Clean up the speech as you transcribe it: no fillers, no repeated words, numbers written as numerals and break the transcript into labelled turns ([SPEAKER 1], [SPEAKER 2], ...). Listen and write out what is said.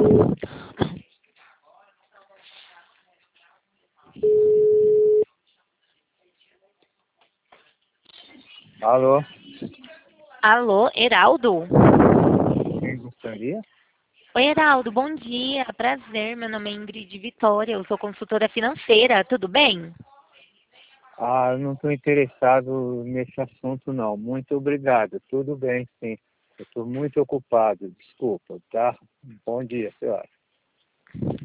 [SPEAKER 1] Alô,
[SPEAKER 2] Alô, Heraldo?
[SPEAKER 1] quem gostaria?
[SPEAKER 2] Oi, Heraldo, bom dia. Prazer, meu nome é Ingrid Vitória, eu sou consultora financeira, tudo bem?
[SPEAKER 1] Ah, não estou interessado nesse assunto, não. Muito obrigado. Tudo bem, sim. Eu estou muito ocupado, desculpa, tá? Bom dia, senhora.